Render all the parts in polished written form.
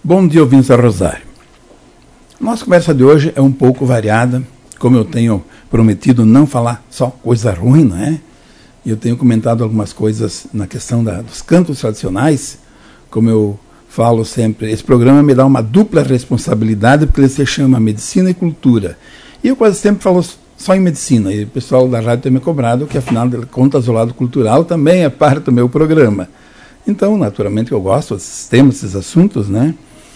Bom dia, ouvintes da Rosário. Nossa conversa de hoje é um pouco variada, como eu tenho prometido não falar só coisa ruim, não é? E eu tenho comentado algumas coisas na questão dos cantos tradicionais, como eu falo sempre, esse programa me dá uma dupla responsabilidade, porque ele se chama Medicina e Cultura. E eu quase sempre falo só em medicina, e o pessoal da rádio tem me cobrado que, afinal de contas, o lado cultural também é parte do meu programa. Então, naturalmente, eu gosto desses temas, desses assuntos, né?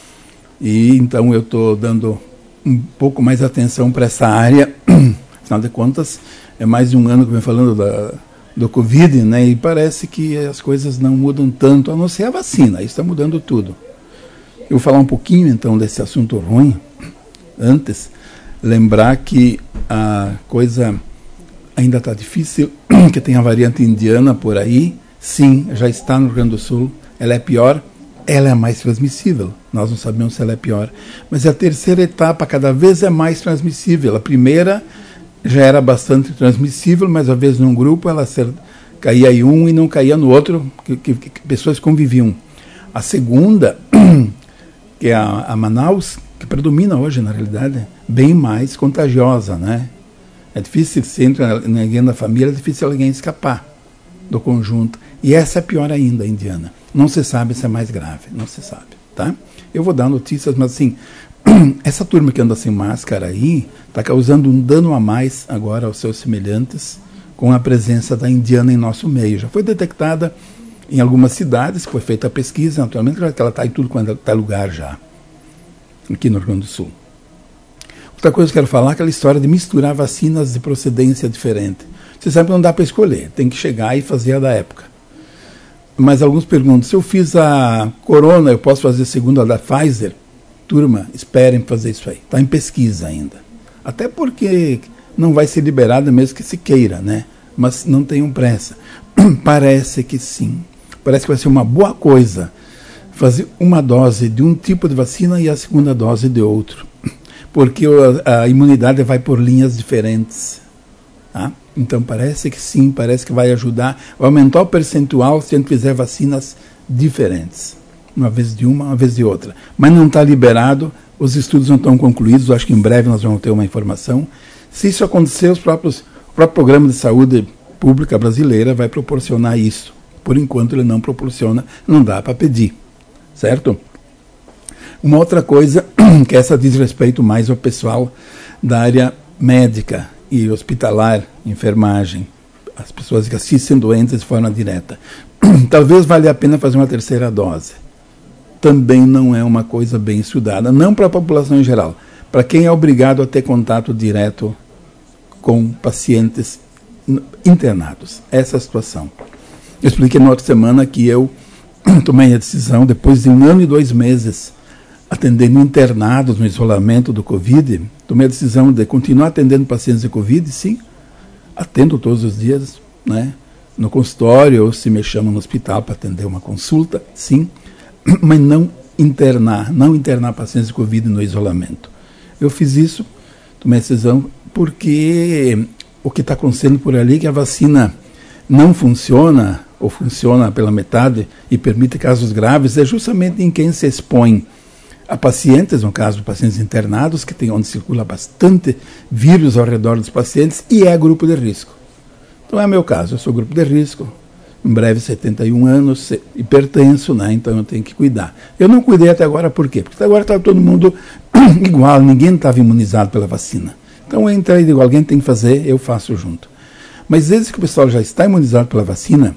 E então eu estou dando um pouco mais atenção para essa área. Afinal de contas, é mais de um ano que eu venho falando do Covid, né? E parece que as coisas não mudam tanto, a não ser a vacina. Isso está mudando tudo. Eu vou falar um pouquinho, então, desse assunto ruim. Antes, lembrar que a coisa ainda está difícil, que tem a variante indiana por aí. Sim, já está no Rio Grande do Sul. Ela é pior. Ela é mais transmissível, nós não sabemos se ela é pior. Mas a terceira etapa cada vez é mais transmissível. A primeira já era bastante transmissível, mas às vezes num grupo ela caía em um e não caía no outro, que pessoas conviviam. A segunda, que é a Manaus, que predomina hoje na realidade, bem mais contagiosa, né? É difícil, se entra ninguém na família, é difícil alguém escapar do conjunto. E essa é pior ainda, a indiana. Não se sabe se é mais grave, não se sabe, tá? Eu vou dar notícias, mas assim, essa turma que anda sem máscara aí está causando um dano a mais agora aos seus semelhantes com a presença da indiana em nosso meio. Já foi detectada em algumas cidades, foi feita a pesquisa, naturalmente que ela está em tudo quanto está lugar já, aqui no Rio Grande do Sul. Outra coisa que eu quero falar é aquela história de misturar vacinas de procedência diferente. Você sabe que não dá para escolher, tem que chegar e fazer a da época. Mas alguns perguntam, se eu fiz a Corona, eu posso fazer a segunda da Pfizer? Turma, esperem fazer isso aí. Está em pesquisa ainda. Até porque não vai ser liberada mesmo que se queira, né? Mas não tenham pressa. Parece que sim. Parece que vai ser uma boa coisa fazer uma dose de um tipo de vacina e a segunda dose de outro. Porque a imunidade vai por linhas diferentes. Tá? Então parece que sim, parece que vai ajudar a aumentar o percentual se a gente fizer vacinas diferentes. Uma vez de uma vez de outra. Mas não está liberado, os estudos não estão concluídos, acho que em breve nós vamos ter uma informação. Se isso acontecer, o próprio Programa de Saúde Pública Brasileira vai proporcionar isso. Por enquanto ele não proporciona, não dá para pedir. Certo? Uma outra coisa, que essa diz respeito mais ao pessoal da área médica e hospitalar, enfermagem, as pessoas que assistem doentes de forma direta. Talvez valha a pena fazer uma terceira dose. Também não é uma coisa bem estudada, não para a população em geral, para quem é obrigado a ter contato direto com pacientes internados. Essa é a situação. Eu expliquei na outra semana que eu tomei a decisão, depois de 1 ano e 2 meses, atendendo internados no isolamento do Covid, tomei a decisão de continuar atendendo pacientes de Covid, sim, atendo todos os dias, né, no consultório, ou se me chamam no hospital para atender uma consulta, sim, mas não internar pacientes de Covid no isolamento. Eu fiz isso, tomei a decisão, porque o que está acontecendo por ali é que a vacina não funciona, ou funciona pela metade, e permite casos graves, é justamente em quem se expõe a pacientes, no caso, pacientes internados, que tem onde circula bastante vírus ao redor dos pacientes, e é grupo de risco. Então é meu caso, eu sou grupo de risco, em breve 71 anos, hipertenso, né? Então eu tenho que cuidar. Eu não cuidei até agora, por quê? Porque até agora estava todo mundo igual, ninguém estava imunizado pela vacina. Então eu entrei e digo, alguém tem que fazer, eu faço junto. Mas desde que o pessoal já está imunizado pela vacina,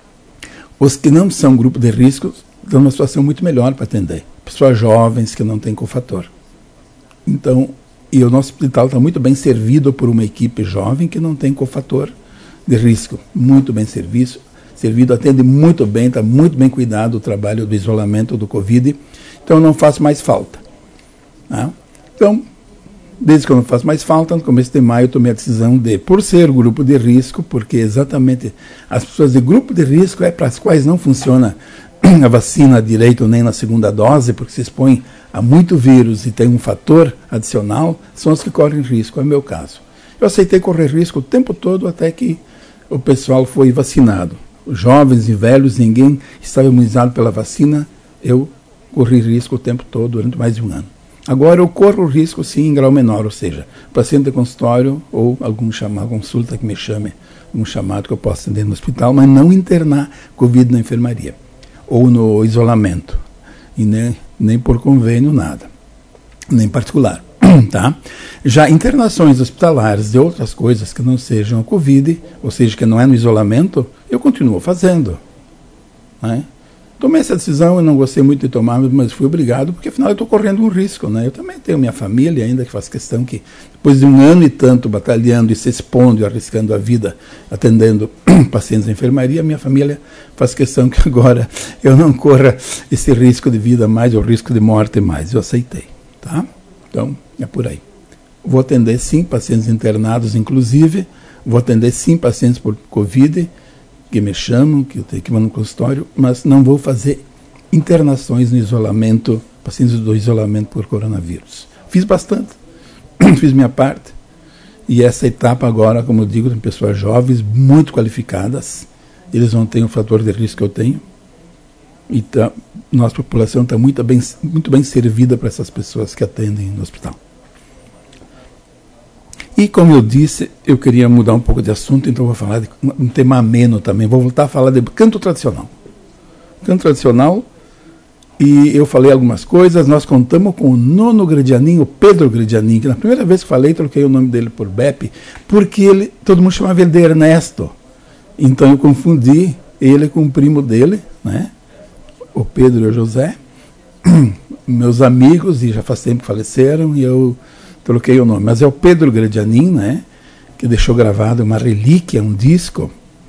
os que não são grupo de risco estão numa situação muito melhor para atender. Pessoas jovens que não têm cofator. Então, e o nosso hospital está muito bem servido por uma equipe jovem que não tem cofator de risco. Muito bem servido, atende muito bem, está muito bem cuidado o trabalho do isolamento do Covid. Então, não faz mais falta. Tá? Então, desde que eu não faço mais falta, no começo de maio eu tomei a decisão de, por ser grupo de risco, porque exatamente as pessoas de grupo de risco é para as quais não funciona a vacina direito nem na segunda dose, porque se expõe a muito vírus e tem um fator adicional, são os que correm risco, é o meu caso. Eu aceitei correr risco o tempo todo até que o pessoal foi vacinado. Os jovens e velhos, ninguém estava imunizado pela vacina, eu corri risco o tempo todo, durante mais de um ano. Agora eu corro risco, sim, em grau menor, ou seja, paciente de consultório ou algum chamado, consulta que me chame, um chamado que eu possa atender no hospital, mas não internar Covid na enfermaria ou no isolamento, e nem por convênio, nada, nem particular. Tá? Já internações hospitalares de outras coisas que não sejam a Covid, ou seja, que não é no isolamento, eu continuo fazendo. Né? Tomei essa decisão, eu não gostei muito de tomar, mas fui obrigado, porque afinal eu estou correndo um risco. Né? Eu também tenho minha família ainda, que faz questão que, depois de um ano e tanto batalhando e se expondo e arriscando a vida, atendendo pacientes da enfermaria, minha família faz questão que agora eu não corra esse risco de vida mais, ou risco de morte mais. Eu aceitei. Tá? Então, é por aí. Vou atender sim pacientes internados, inclusive, vou atender sim pacientes por Covid, que me chamam, que eu tenho que ir no consultório, mas não vou fazer internações no isolamento, pacientes do isolamento por coronavírus. Fiz bastante, fiz minha parte, e essa etapa agora, como eu digo, tem pessoas jovens, muito qualificadas, eles não têm o fator de risco que eu tenho, então nossa população está muito bem servida para essas pessoas que atendem no hospital. E, como eu disse, eu queria mudar um pouco de assunto, então vou falar de um tema ameno também. Vou voltar a falar de canto tradicional. Canto tradicional, e eu falei algumas coisas, nós contamos com o nono gredianinho, o Pedro Gredianin, que na primeira vez que falei, troquei o nome dele por Beppe, porque todo mundo chamava ele de Ernesto. Então eu confundi ele com o primo dele, né? O Pedro e o José, meus amigos, e já faz tempo que faleceram, e eu troquei o nome, mas é o Pedro Gredianin, né, que deixou gravado uma relíquia, um disco,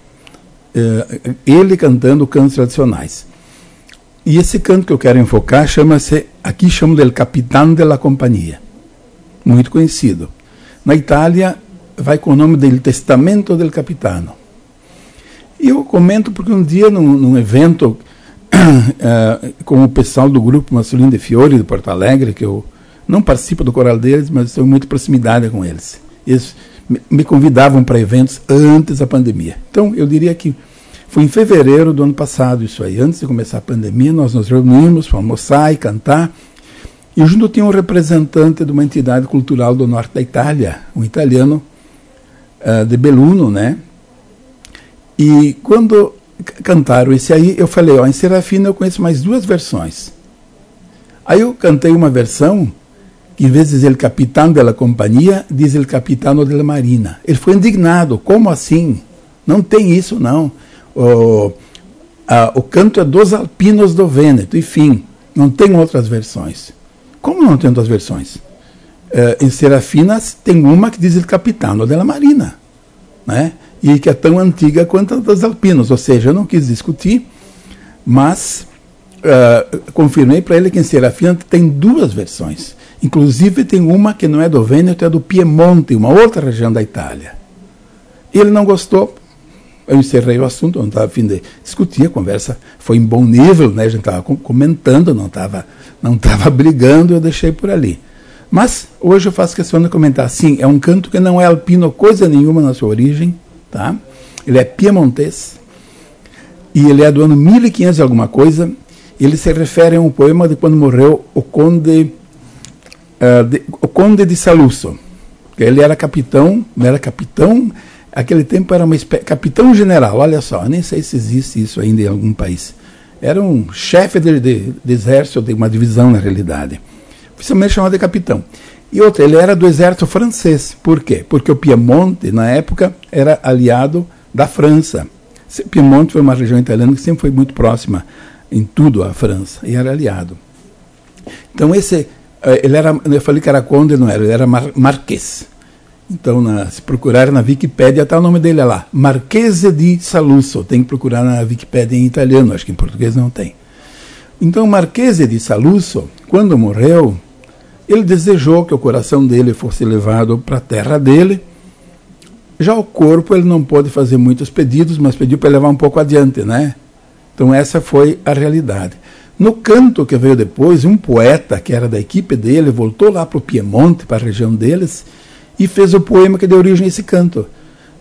ele cantando cantos tradicionais. E esse canto que eu quero enfocar chama-se, aqui chamam del Capitán de la Compañía, muito conhecido. Na Itália, vai com o nome del Testamento del Capitano. E eu comento porque um dia, num evento com o pessoal do grupo Massolini de Fiori de Porto Alegre, que eu não participo do coral deles, mas tenho muita proximidade com eles. Eles me convidavam para eventos antes da pandemia. Então, eu diria que foi em fevereiro do ano passado isso aí. Antes de começar a pandemia, nós nos reunimos para almoçar e cantar. E junto tinha um representante de uma entidade cultural do norte da Itália, um italiano de Belluno, né? E quando cantaram esse aí, eu falei, em Serafina eu conheço mais duas versões. Aí eu cantei uma versão que, em vez de dizer el capitán de la compañía, diz el capitano de la marina. Ele foi indignado. Como assim? Não tem isso, não. O canto é dos alpinos do Vêneto. Enfim, não tem outras versões. Como não tem outras versões? Em Serafinas tem uma que diz el capitano de la marina, né? E que é tão antiga quanto a dos alpinos. Ou seja, eu não quis discutir, mas confirmei para ele que em Serafina tem duas versões. Inclusive tem uma que não é do Vêneto, é do Piemonte, uma outra região da Itália. Ele não gostou, eu encerrei o assunto, não estava a fim de discutir, a conversa foi em bom nível, né? A gente estava comentando, não estava brigando, eu deixei por ali. Mas hoje eu faço questão de comentar, sim, é um canto que não é alpino coisa nenhuma na sua origem, tá? Ele é piemontês, e ele é do ano 1500 e alguma coisa. Ele se refere a um poema de quando morreu o Conde de Saluzzo. Ele era capitão, aquele tempo era capitão general, olha só, nem sei se existe isso ainda em algum país. Era um chefe de exército, de uma divisão na realidade. Oficialmente chamado de capitão. E outra, ele era do exército francês. Por quê? Porque o Piemonte, na época, era aliado da França. Piemonte foi uma região italiana que sempre foi muito próxima em tudo à França, e era aliado. Então ele era, eu falei que era conde, não era, ele era marquês. Então, se procurar na Wikipédia, está o nome dele lá, Marchese di Saluzzo. Tem que procurar na Wikipédia em italiano, acho que em português não tem. Então, Marchese di Saluzzo, quando morreu, ele desejou que o coração dele fosse levado para a terra dele. Já o corpo, ele não pôde fazer muitos pedidos, mas pediu para levar um pouco adiante, né? Então, essa foi a realidade. No canto que veio depois, um poeta que era da equipe dele voltou lá para o Piemonte, para a região deles, e fez o poema que deu origem a esse canto.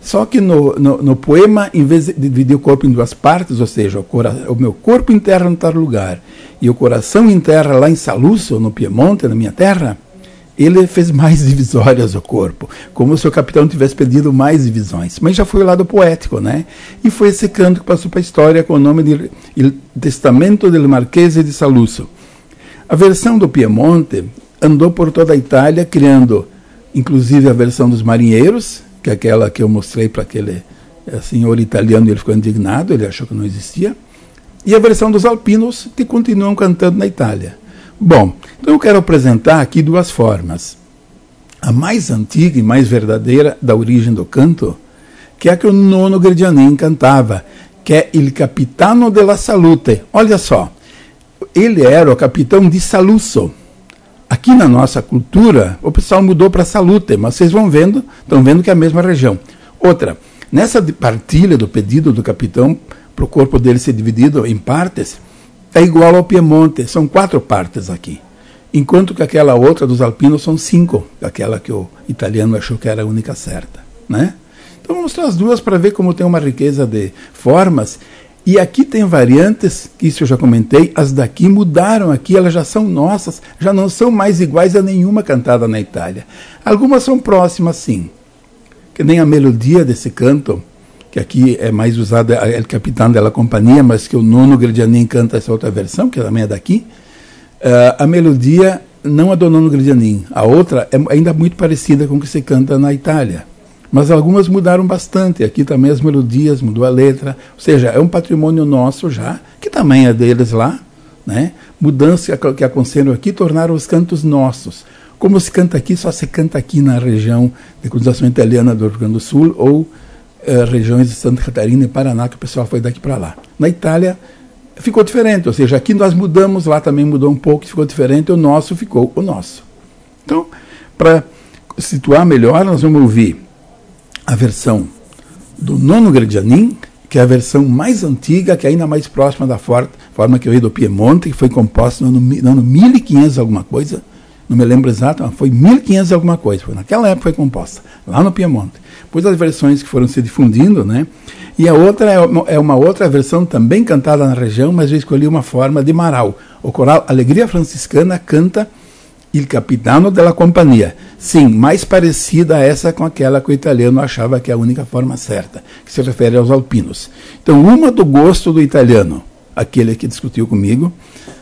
Só que no poema, em vez de dividir o corpo em duas partes, ou seja, o meu corpo enterra em tal lugar e o coração enterra lá em Saluzzo, no Piemonte, na minha terra, ele fez mais divisórias ao corpo, como se o capitão tivesse pedido mais divisões. Mas já foi o lado poético, né? E foi esse canto que passou para a história com o nome de Il Testamento del Marchese de Saluzzo. A versão do Piemonte andou por toda a Itália, criando inclusive a versão dos marinheiros, que é aquela que eu mostrei para aquele senhor italiano, e ele ficou indignado, ele achou que não existia, e a versão dos alpinos, que continuam cantando na Itália. Bom, então eu quero apresentar aqui duas formas. A mais antiga e mais verdadeira da origem do canto, que é a que o Nono Grigianin cantava, que é Il Capitano della Salute. Olha só, ele era o capitão de Saluzzo. Aqui na nossa cultura, o pessoal mudou para Salute, mas vocês estão vendo que é a mesma região. Outra, nessa partilha do pedido do capitão, para o corpo dele ser dividido em partes, é igual ao Piemonte, são 4 partes aqui. Enquanto que aquela outra dos alpinos são 5, aquela que o italiano achou que era a única certa, né? Então vamos mostrar as duas para ver como tem uma riqueza de formas. E aqui tem variantes, que isso eu já comentei, as daqui mudaram aqui, elas já são nossas, já não são mais iguais a nenhuma cantada na Itália. Algumas são próximas, sim. Que nem a melodia desse canto, que aqui é mais usada, é o capitão della companhia, mas que o Nono Grigianin canta essa outra versão, que também é daqui. A melodia, não a do Nono Grigianin, a outra é ainda muito parecida com o que se canta na Itália. Mas algumas mudaram bastante, aqui também as melodias, mudou a letra, ou seja, é um patrimônio nosso já, que também é deles lá, né? Mudanças que aconteceram aqui tornaram os cantos nossos. Como se canta aqui, só se canta aqui na região de colonização italiana do Rio Grande do Sul, ou regiões de Santa Catarina e Paraná, que o pessoal foi daqui para lá. Na Itália ficou diferente, ou seja, aqui nós mudamos, lá também mudou um pouco, ficou diferente, o nosso ficou o nosso. Então, para situar melhor, nós vamos ouvir a versão do Nono Grigianin, que é a versão mais antiga, que é ainda mais próxima da forma que eu ia do Piemonte, que foi composta no ano 1500 alguma coisa, não me lembro exato, mas foi 1500 alguma coisa, foi naquela época foi composta, lá no Piemonte. Depois as versões que foram se difundindo, né? E a outra é uma outra versão também cantada na região, mas eu escolhi uma forma de Marau. O coral Alegria Franciscana canta Il Capitano della Compagnia. Sim, mais parecida a essa com aquela que o italiano achava que é a única forma certa, que se refere aos alpinos. Então, uma do gosto do italiano, aquele que discutiu comigo,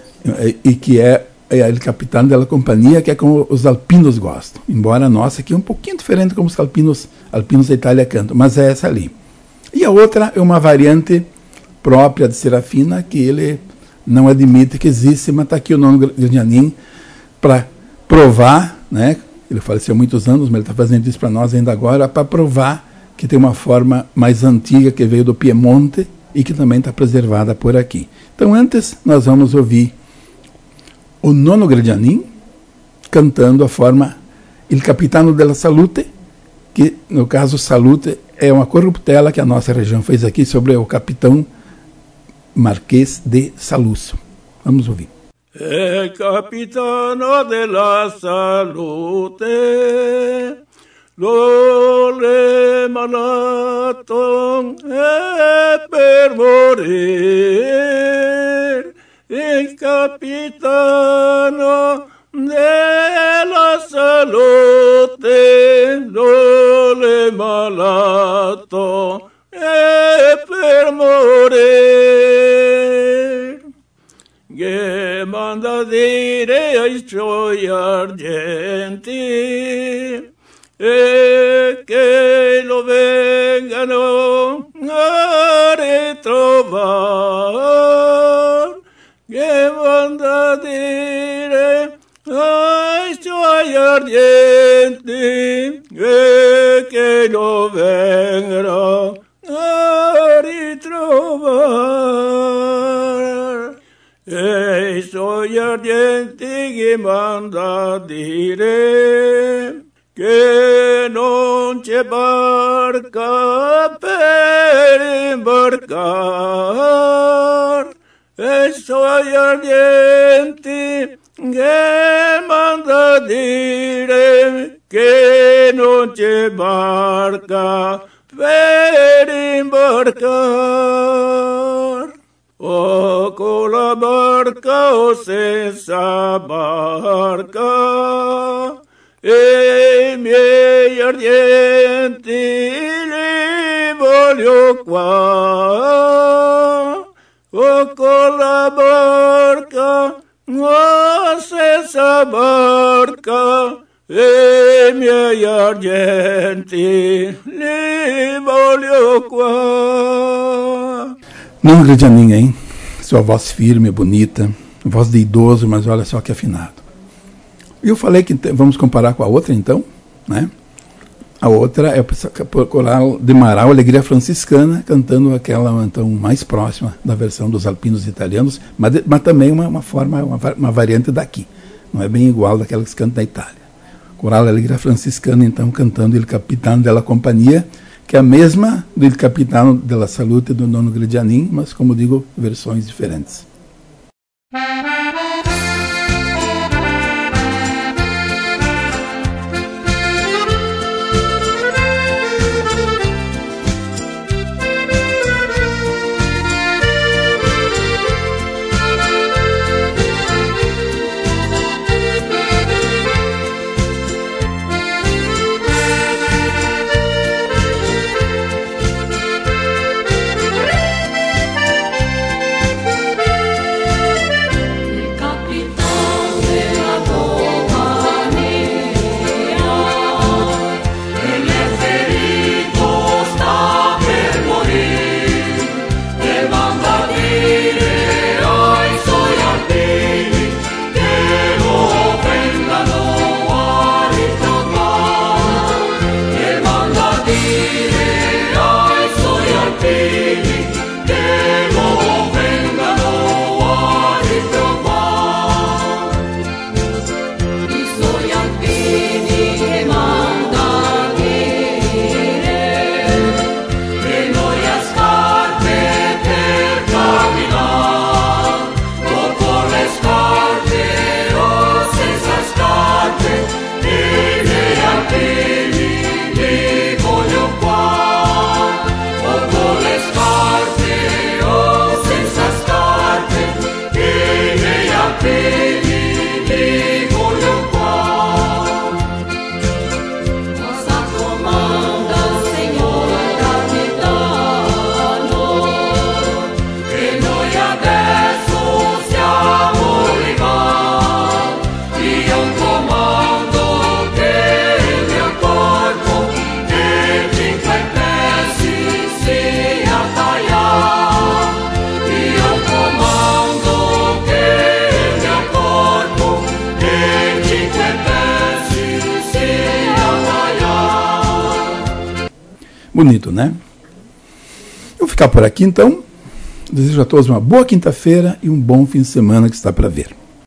e que é Il Capitano della Compagnia, que é como os alpinos gostam. Embora a nossa aqui é um pouquinho diferente como os alpinos da Itália cantam, mas é essa ali. E a outra é uma variante própria de Serafina, que ele não admite que existe, mas está aqui o Nono Grigianin para provar, né? Ele faleceu há muitos anos, mas ele está fazendo isso para nós ainda agora, para provar que tem uma forma mais antiga que veio do Piemonte e que também está preservada por aqui. Então, antes, nós vamos ouvir o Nono Grigianin cantando a forma Il Capitano della Salute, que, no caso, Salute é uma corruptela que a nossa região fez aqui sobre o capitão Marquês de Saluzzo. Vamos ouvir. E capitano della salute, l'ole malato è per morir. Il capitano della salute, l'ole malato è per morir. Che manda dire ai suoi argenti e che lo vengano a ritrovare. Che manda dire ai suoi argenti e che lo vengano a ritrovare. E i suoi argenti che manda a dire che non c'è barca per imbarcar. E i suoi argenti che manda a dire che non c'è barca per imbarcar, o con la barca o senza barca, e i miei ardienti li voglio qua, o con la barca o senza barca, e i miei ardienti li voglio qua. Nono Gradianin, hein? Sua voz firme, bonita, voz de idoso, mas olha só que afinado. Eu falei que vamos comparar com a outra, então, né? A outra é o coral de Marau, Alegria Franciscana, cantando aquela então mais próxima da versão dos alpinos italianos, mas também uma variante daqui. Não é bem igual daquela que se canta na Itália. Coral Alegria Franciscana, então, cantando Il Capitano della Compagnia, que é a mesma do Il Capitano della Salute do Nono Gradianin, mas, como digo, versões diferentes. Bonito, né? Eu vou ficar por aqui, então. Desejo a todos uma boa quinta-feira e um bom fim de semana que está para ver.